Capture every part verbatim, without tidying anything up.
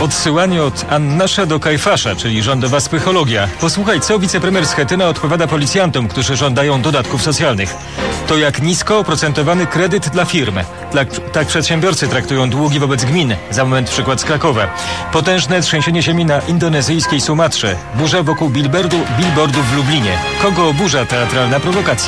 Odsyłanie od Annasza do Kajfasza, czyli rządowa spychologia. Posłuchaj, co wicepremier Schetyna odpowiada policjantom, którzy żądają dodatków socjalnych. To jak nisko oprocentowany kredyt dla firm. Tak, tak przedsiębiorcy traktują długi wobec gmin. Za moment przykład z Krakowa. Potężne trzęsienie ziemi na indonezyjskiej Sumatrze. Burza wokół billboardu, billboardów w Lublinie. Kogo oburza teatralna prowokacja?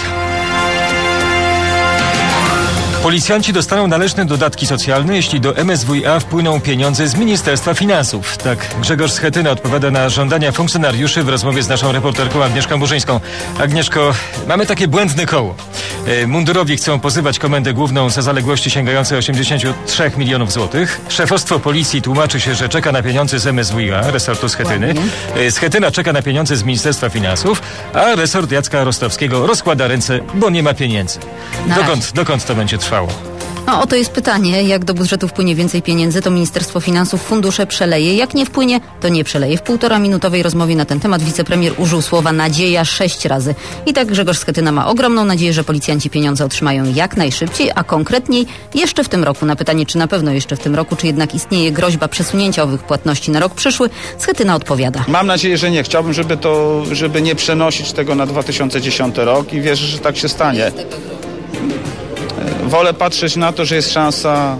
Policjanci dostaną należne dodatki socjalne, jeśli do M S W A wpłyną pieniądze z Ministerstwa Finansów. Tak Grzegorz Schetyna odpowiada na żądania funkcjonariuszy w rozmowie z naszą reporterką Agnieszką Burzyńską. Agnieszko, mamy takie błędne koło. Mundurowi chcą pozywać Komendę Główną za zaległości sięgające osiemdziesiąt trzy milionów złotych. Szefostwo policji tłumaczy się, że czeka na pieniądze z M S W A, resortu Schetyny. Schetyna czeka na pieniądze z Ministerstwa Finansów, a resort Jacka Rostowskiego rozkłada ręce, bo nie ma pieniędzy. Dokąd, dokąd to będzie trwało? No oto jest pytanie, jak do budżetu wpłynie więcej pieniędzy, to Ministerstwo Finansów fundusze przeleje. Jak nie wpłynie, to nie przeleje. W półtora minutowej rozmowie na ten temat wicepremier użył słowa nadzieja sześć razy. I tak Grzegorz Schetyna ma ogromną nadzieję, że policjanci pieniądze otrzymają jak najszybciej, a konkretniej jeszcze w tym roku. Na pytanie, czy na pewno jeszcze w tym roku, czy jednak istnieje groźba przesunięcia owych płatności na rok przyszły, Schetyna odpowiada. Mam nadzieję, że nie. Chciałbym, żeby to, żeby nie przenosić tego na dwa tysiące dziesiąty rok i wierzę, że tak się stanie. Wolę patrzeć na to, że jest szansa,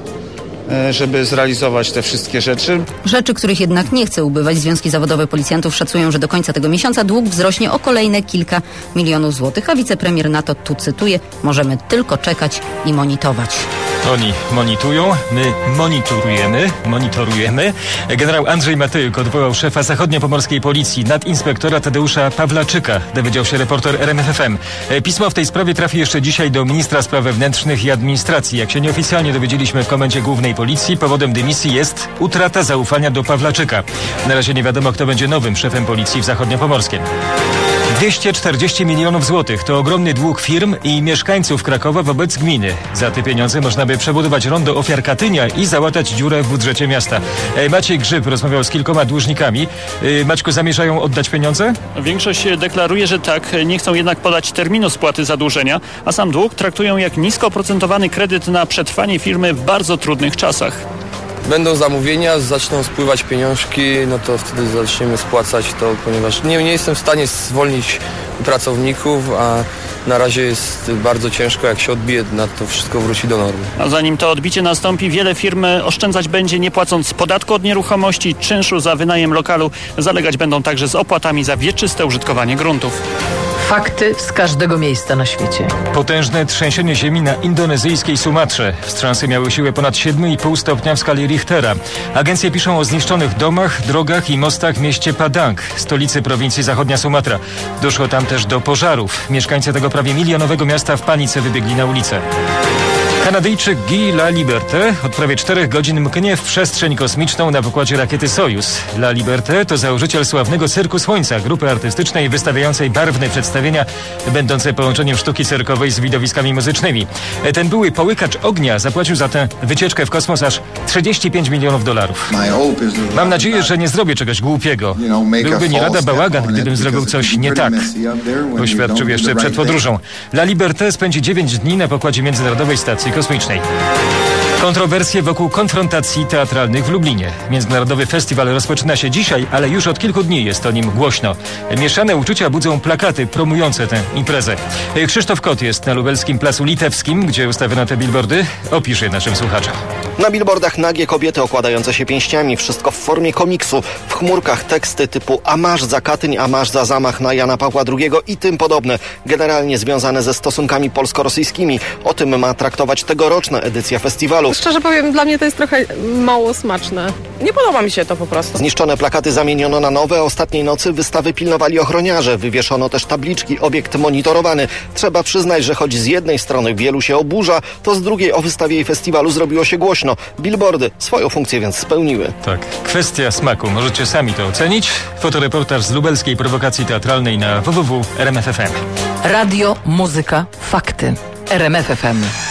żeby zrealizować te wszystkie rzeczy. Rzeczy, których jednak nie chce ubywać. Związki zawodowe policjantów szacują, że do końca tego miesiąca dług wzrośnie o kolejne kilka milionów złotych, a wicepremier na to, tu cytuję, możemy tylko czekać i monitorować. Oni monitują, my monitorujemy, monitorujemy. Generał Andrzej Matyjuk odwołał szefa zachodniopomorskiej policji, nadinspektora Tadeusza Pawlaczyka, dowiedział się reporter R M F F M. Pismo w tej sprawie trafi jeszcze dzisiaj do ministra spraw wewnętrznych i administracji. Jak się nieoficjalnie dowiedzieliśmy w Komendzie Głównej Policji, powodem dymisji jest utrata zaufania do Pawlaczyka. Na razie nie wiadomo, kto będzie nowym szefem policji w Zachodniopomorskiem. dwieście czterdzieści milionów złotych to ogromny dług firm i mieszkańców Krakowa wobec gminy. Za te pieniądze można by przebudować rondo ofiar Katynia i załatać dziurę w budżecie miasta. Maciej Grzyb rozmawiał z kilkoma dłużnikami. Maćku, zamierzają oddać pieniądze? Większość deklaruje, że tak. Nie chcą jednak podać terminu spłaty zadłużenia, a sam dług traktują jak nisko oprocentowany kredyt na przetrwanie firmy w bardzo trudnych czasach. Będą zamówienia, zaczną spływać pieniążki, no to wtedy zaczniemy spłacać to, ponieważ nie, nie jestem w stanie zwolnić pracowników, a na razie jest bardzo ciężko, jak się odbije, na to wszystko wróci do normy. A zanim to odbicie nastąpi, wiele firm oszczędzać będzie, nie płacąc podatku od nieruchomości, czynszu za wynajem lokalu. Zalegać będą także z opłatami za wieczyste użytkowanie gruntów. Fakty z każdego miejsca na świecie. Potężne trzęsienie ziemi na indonezyjskiej Sumatrze. Wstrząsy miały siłę ponad siedem i pół stopnia w skali Richtera. Agencje piszą o zniszczonych domach, drogach i mostach w mieście Padang, stolicy prowincji Zachodnia Sumatra. Doszło tam też do pożarów. Mieszkańcy tego prawie milionowego miasta w panice wybiegli na ulicę. Kanadyjczyk Guy Laliberté od prawie czterech godzin mknie w przestrzeń kosmiczną na pokładzie rakiety Sojus. Laliberté to założyciel sławnego Cyrku Słońca, grupy artystycznej wystawiającej barwne przedstawienia będące połączeniem sztuki cyrkowej z widowiskami muzycznymi. Ten były połykacz ognia zapłacił za tę wycieczkę w kosmos aż trzydzieści pięć milionów dolarów. Mam nadzieję, że nie zrobię czegoś głupiego. Byłby nie lada bałagan, gdybym zrobił coś nie tak, oświadczył jeszcze przed podróżą. Laliberté spędzi dziewięć dni na pokładzie Międzynarodowej Stacji Kosmicznej. Kontrowersje wokół konfrontacji teatralnych w Lublinie. Międzynarodowy festiwal rozpoczyna się dzisiaj, ale już od kilku dni jest o nim głośno. Mieszane uczucia budzą plakaty promujące tę imprezę. Krzysztof Kot jest na lubelskim Placu Litewskim, gdzie ustawiono te billboardy. Opisz je naszym słuchaczom. Na billboardach nagie kobiety okładające się pięściami, wszystko w formie komiksu. W chmurkach teksty typu a masz za Katyń, a masz za zamach na Jana Pawła drugiego i tym podobne. Generalnie związane ze stosunkami polsko-rosyjskimi. O tym ma traktować tegoroczna edycja festiwalu. Szczerze powiem, dla mnie to jest trochę mało smaczne. Nie podoba mi się to po prostu. Zniszczone plakaty zamieniono na nowe. Ostatniej nocy wystawy pilnowali ochroniarze. Wywieszono też tabliczki, obiekt monitorowany. Trzeba przyznać, że choć z jednej strony wielu się oburza, to z drugiej o wystawie i festiwalu zrobiło się głośno. Billboardy swoją funkcję więc spełniły. Tak, kwestia smaku. Możecie sami to ocenić. Fotoreportaż z lubelskiej prowokacji teatralnej na w w w kropka r m f f m. Radio, muzyka, fakty. R M F F M.